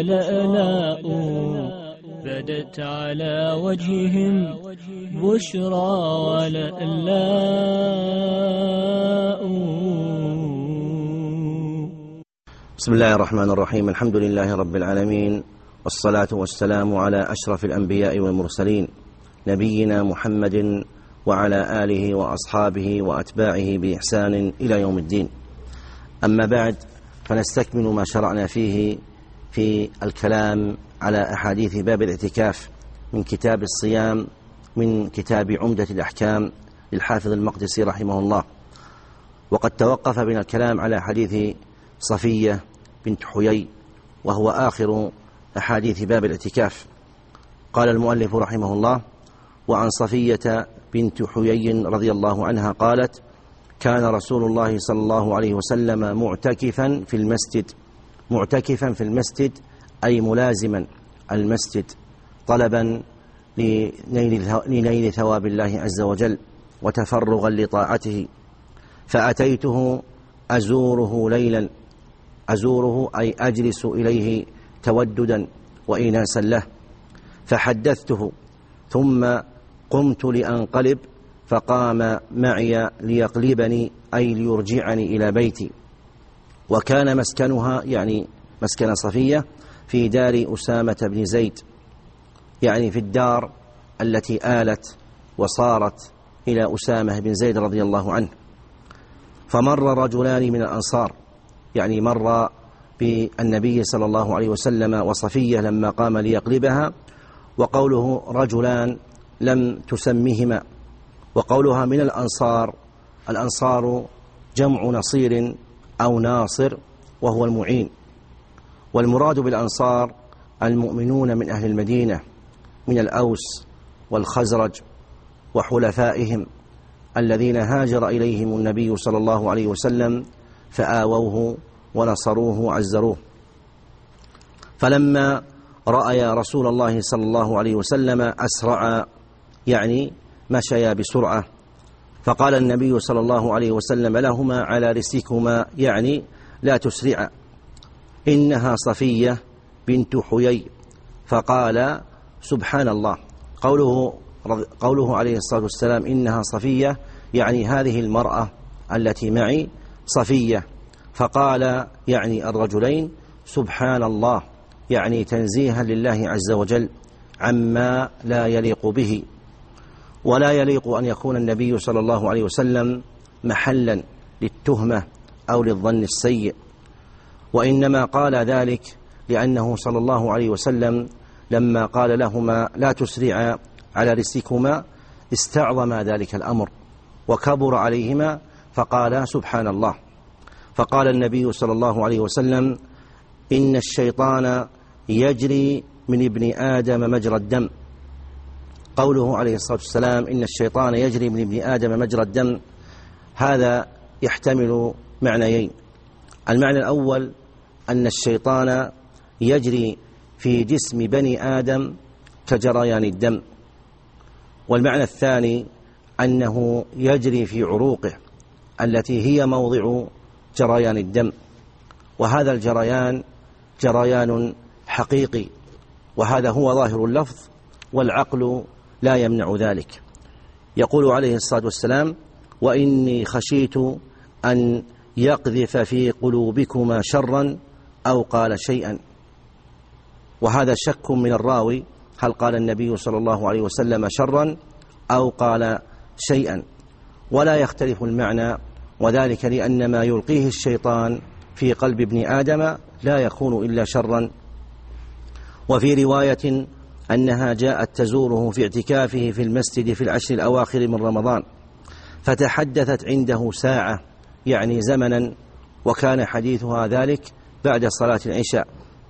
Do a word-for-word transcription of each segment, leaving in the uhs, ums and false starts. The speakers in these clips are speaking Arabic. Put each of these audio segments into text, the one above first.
والآلاء بدت على وجههم بشرى والآلاء. بسم الله الرحمن الرحيم. الحمد لله رب العالمين، والصلاة والسلام على أشرف الأنبياء والمرسلين، نبينا محمد وعلى آله وأصحابه وأتباعه بإحسان إلى يوم الدين. أما بعد، فنستكمل ما شرعنا فيه في الكلام على أحاديث باب الاعتكاف من كتاب الصيام من كتاب عمدة الأحكام للحافظ المقدسي رحمه الله. وقد توقف بنا الكلام على حديث صفية بنت حيي، وهو آخر أحاديث باب الاعتكاف. قال المؤلف رحمه الله: وعن صفية بنت حيي رضي الله عنها قالت: كان رسول الله صلى الله عليه وسلم معتكفا في المسجد. معتكفا في المسجد أي ملازما المسجد طلبا لنيل ثواب الله عز وجل وتفرغا لطاعته، فأتيته أزوره ليلا. أزوره أي أجلس إليه توددا وإناسا له، فحدثته ثم قمت لأنقلب، فقام معي ليقلبني أي ليرجعني إلى بيتي. وكان مسكنها يعني مسكن صفية في دار أسامة بن زيد، يعني في الدار التي آلت وصارت إلى أسامة بن زيد رضي الله عنه. فمر رجلان من الأنصار، يعني مر بالنبي صلى الله عليه وسلم وصفية لما قام ليقلبها، وقوله رجلان لم تسمهما، وقولها من الأنصار، الأنصار جمع نصير أو ناصر وهو المعين، والمراد بالأنصار المؤمنون من أهل المدينة من الأوس والخزرج وحلفائهم الذين هاجر إليهم النبي صلى الله عليه وسلم فآووه ونصروه وعزروه. فلما رأى رسول الله صلى الله عليه وسلم أسرع، يعني مشيا بسرعة، فقال النبي صلى الله عليه وسلم لهما: على رسلكما، يعني لا تسرعا، إنها صفية بنت حيي. فقال: سبحان الله. قوله, قوله عليه الصلاة والسلام إنها صفية، يعني هذه المرأة التي معي صفية. فقال يعني الرجلين: سبحان الله، يعني تنزيها لله عز وجل عما لا يليق به. ولا يليق أن يكون النبي صلى الله عليه وسلم محلا للتهمة أو للظن السيء، وإنما قال ذلك لأنه صلى الله عليه وسلم لما قال لهما لا تسرعا على رسلكما استعظم ذلك الأمر وكبر عليهما، فقال سبحان الله. فقال النبي صلى الله عليه وسلم: إن الشيطان يجري من ابن آدم مجرى الدم. قوله عليه الصلاة والسلام إن الشيطان يجري من ابن آدم مجرى الدم، هذا يحتمل معنيين. المعنى الأول أن الشيطان يجري في جسم بني آدم كجريان الدم، والمعنى الثاني أنه يجري في عروقه التي هي موضع جريان الدم، وهذا الجريان جريان حقيقي، وهذا هو ظاهر اللفظ، والعقل لا يمنع ذلك. يقول عليه الصلاة والسلام: وإني خشيت أن يقذف في قلوبكما شرا، أو قال شيئا. وهذا شك من الراوي، هل قال النبي صلى الله عليه وسلم شرا أو قال شيئا؟ ولا يختلف المعنى، وذلك لأن ما يلقيه الشيطان في قلب ابن آدم لا يكون إلا شرا. وفي رواية أنها جاءت تزوره في اعتكافه في المسجد في العشر الأواخر من رمضان، فتحدثت عنده ساعة، يعني زمنا، وكان حديثها ذلك بعد صلاة العشاء،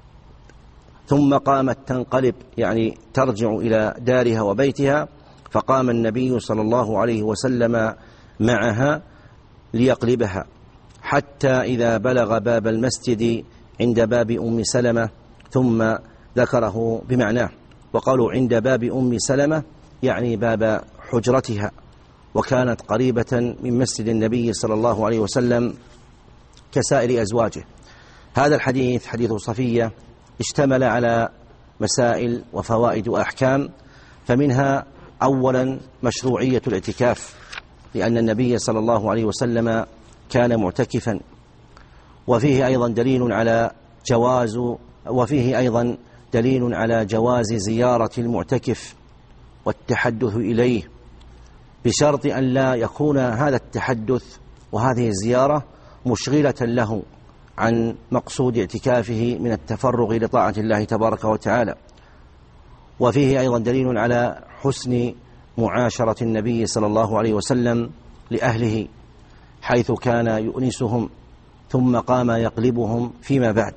ثم قامت تنقلب، يعني ترجع إلى دارها وبيتها، فقام النبي صلى الله عليه وسلم معها ليقلبها، حتى إذا بلغ باب المسجد عند باب أم سلمة، ثم ذكره بمعناه. وقالوا عند باب أم سلمة يعني باب حجرتها، وكانت قريبة من مسجد النبي صلى الله عليه وسلم كسائر أزواجه. هذا الحديث حديث صفية اشتمل على مسائل وفوائد وأحكام، فمنها أولا مشروعية الاعتكاف، لأن النبي صلى الله عليه وسلم كان معتكفا. وفيه أيضا دليل على جواز وفيه أيضا دليل على جواز زيارة المعتكف والتحدث إليه، بشرط أن لا يكون هذا التحدث وهذه الزيارة مشغلة له عن مقصود اعتكافه من التفرغ لطاعة الله تبارك وتعالى. وفيه أيضا دليل على حسن معاشرة النبي صلى الله عليه وسلم لأهله، حيث كان يؤنسهم ثم قام يقلبهم فيما بعد.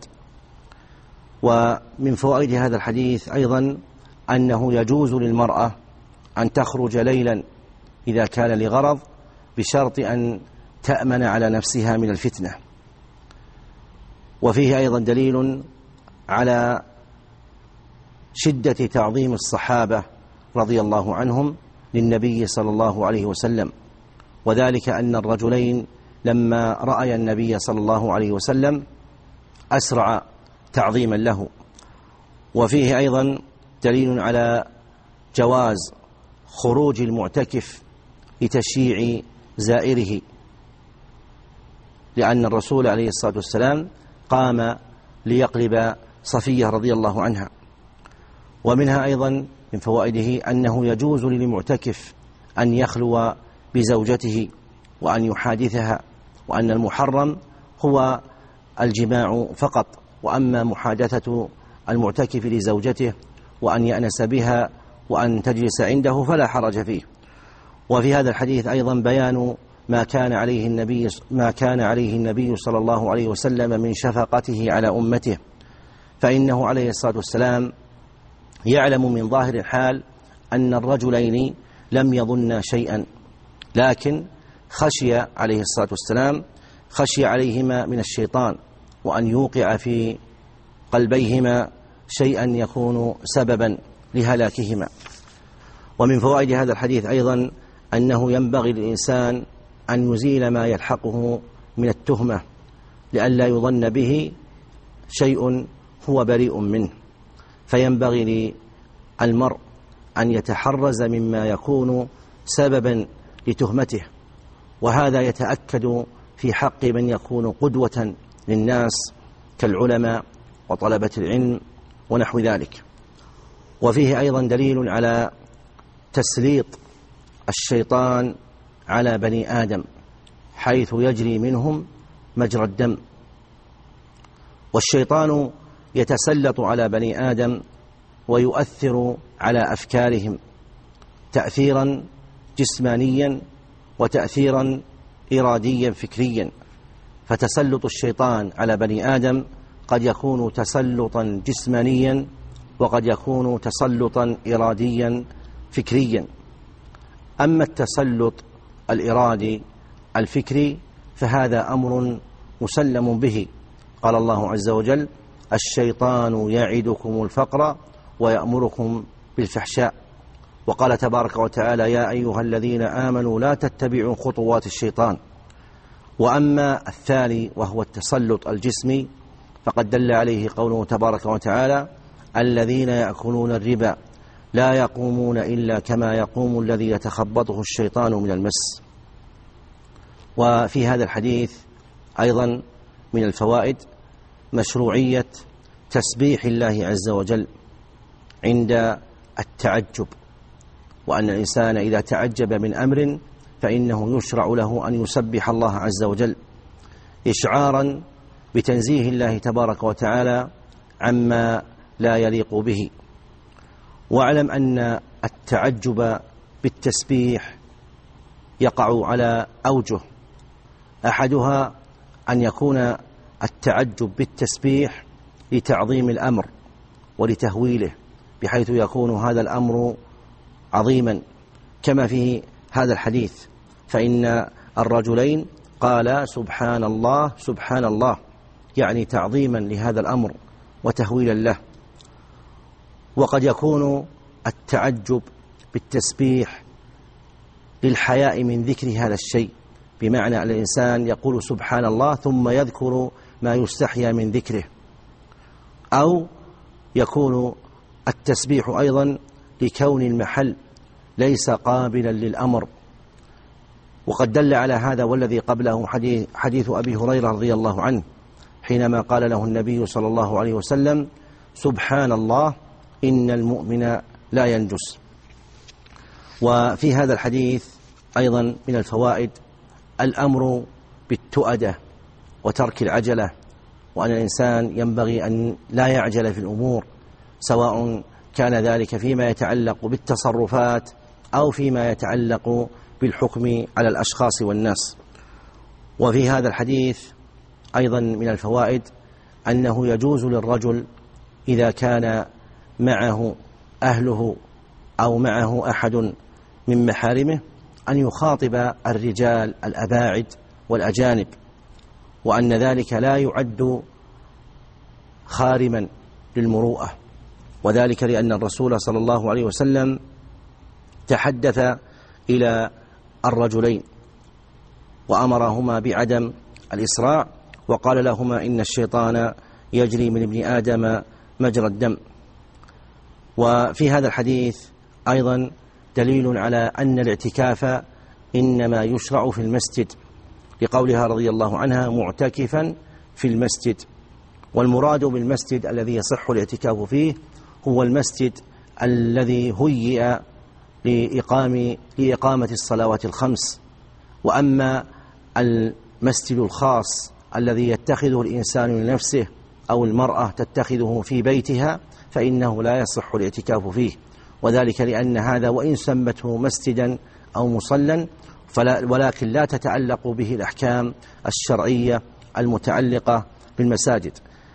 ومن فوائد هذا الحديث أيضا أنه يجوز للمرأة أن تخرج ليلا إذا كان لغرض، بشرط أن تأمن على نفسها من الفتنة. وفيه أيضا دليل على شدة تعظيم الصحابة رضي الله عنهم للنبي صلى الله عليه وسلم، وذلك أن الرجلين لما رأي النبي صلى الله عليه وسلم أسرع تعظيما له. وفيه أيضا دليل على جواز خروج المعتكف لتشييع زائره، لأن الرسول عليه الصلاة والسلام قام ليقلب صفية رضي الله عنها. ومنها أيضا من فوائده أنه يجوز للمعتكف أن يخلو بزوجته وأن يحادثها، وأن المحرم هو الجماع فقط، وأما محادثة المعتكف لزوجته وأن يأنس بها وأن تجلس عنده فلا حرج فيه. وفي هذا الحديث أيضا بيان ما كان عليه النبي ما كان عليه النبي صلى الله عليه وسلم من شفقته على أمته، فإنه عليه الصلاة والسلام يعلم من ظاهر الحال أن الرجلين لم يظنا شيئا، لكن خشي عليه الصلاة والسلام خشي عليهما من الشيطان وأن يوقع في قلبيهما شيئا يكون سببا لهلاكهما. ومن فوائد هذا الحديث أيضا أنه ينبغي للإنسان أن يزيل ما يلحقه من التهمة، لئلا يظن به شيء هو بريء منه، فينبغي للمرء أن يتحرز مما يكون سببا لتهمته، وهذا يتأكد في حق من يكون قدوة للناس كالعلماء وطلبة العلم ونحو ذلك. وفيه أيضا دليل على تسليط الشيطان على بني آدم، حيث يجري منهم مجرى الدم. والشيطان يتسلط على بني آدم ويؤثر على أفكارهم تأثيرا جسمانيا وتأثيرا إراديا فكريا. فتسلط الشيطان على بني آدم قد يكون تسلطا جسمانيا وقد يكون تسلطا إراديا فكريا. أما التسلط الإرادي الفكري فهذا أمر مسلم به، قال الله عز وجل: الشيطان يعدكم الفقر ويأمركم بالفحشاء. وقال تبارك وتعالى: يا أيها الذين آمنوا لا تتبعوا خطوات الشيطان. وأما الثاني وهو التسلط الجسمي فقد دل عليه قوله تبارك وتعالى: الذين يأكلون الربا لا يقومون إلا كما يقوم الذي يتخبطه الشيطان من المس. وفي هذا الحديث أيضا من الفوائد مشروعية تسبيح الله عز وجل عند التعجب، وأن الإنسان إذا تعجب من أمر فإنه يشرع له أن يسبح الله عز وجل إشعارا بتنزيه الله تبارك وتعالى عما لا يليق به. واعلم أن التعجب بالتسبيح يقع على أوجه، أحدها أن يكون التعجب بالتسبيح لتعظيم الأمر ولتهويله، بحيث يكون هذا الأمر عظيما كما في هذا الحديث، فإن الرجلين قالا سبحان الله سبحان الله، يعني تعظيما لهذا الأمر وتهويلا له. وقد يكون التعجب بالتسبيح للحياء من ذكر هذا الشيء، بمعنى أن الإنسان يقول سبحان الله ثم يذكر ما يستحيا من ذكره، أو يكون التسبيح أيضا لكون المحل ليس قابلا للأمر. وقد دل على هذا والذي قبله حديث, حديث أبي هريرة رضي الله عنه حينما قال له النبي صلى الله عليه وسلم: سبحان الله إن المؤمن لا ينجس. وفي هذا الحديث أيضا من الفوائد الأمر بالتؤدة وترك العجلة، وأن الإنسان ينبغي أن لا يعجل في الأمور، سواء كان ذلك فيما يتعلق بالتصرفات أو فيما يتعلق بالحكم على الأشخاص والناس. وفي هذا الحديث أيضا من الفوائد أنه يجوز للرجل إذا كان معه أهله أو معه أحد من محارمه أن يخاطب الرجال الأباعد والأجانب، وأن ذلك لا يعد خارما للمروءة، وذلك لأن الرسول صلى الله عليه وسلم تحدث إلى الرجلين وأمرهما بعدم الإسراع، وقال لهما: إن الشيطان يجري من ابن آدم مجرى الدم. وفي هذا الحديث أيضا دليل على أن الاعتكاف إنما يشرع في المسجد، لقولها رضي الله عنها: معتكفا في المسجد. والمراد بالمسجد الذي يصح الاعتكاف فيه هو المسجد الذي هيئ لإقام لإقامة الصلوات الخمس. وأما المسجد الخاص الذي يتخذه الإنسان لنفسه أو المرأة تتخذه في بيتها فإنه لا يصح الاعتكاف فيه، وذلك لأن هذا وإن سمته مسجدا أو مصلى ولكن لا تتعلق به الأحكام الشرعية المتعلقة بالمساجد.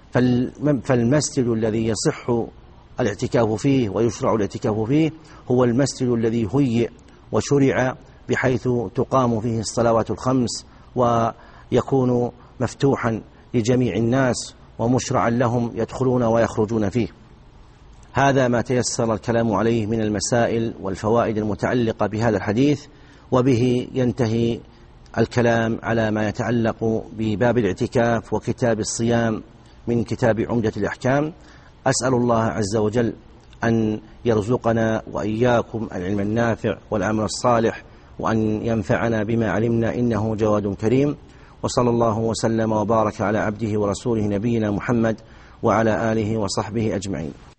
فالمسجد الذي يصح الاعتكاف فيه ويشرع الاعتكاف فيه هو المسجد الذي هيئ وشرع بحيث تقام فيه الصلوات الخمس ويكون مفتوحا لجميع الناس ومشرعا لهم يدخلون ويخرجون فيه. هذا ما تيسر الكلام عليه من المسائل والفوائد المتعلقة بهذا الحديث، وبه ينتهي الكلام على ما يتعلق بباب الاعتكاف وكتاب الصيام من كتاب عمدة الأحكام. أسأل الله عز وجل أن يرزقنا وإياكم العلم النافع والعمل الصالح، وأن ينفعنا بما علمنا، إنه جواد كريم. وصلى الله وسلم وبارك على عبده ورسوله نبينا محمد وعلى آله وصحبه أجمعين.